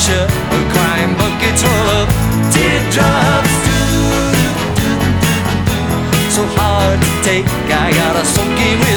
picture of crying buckets full of teardrops. So hard to take, I gotta soak it with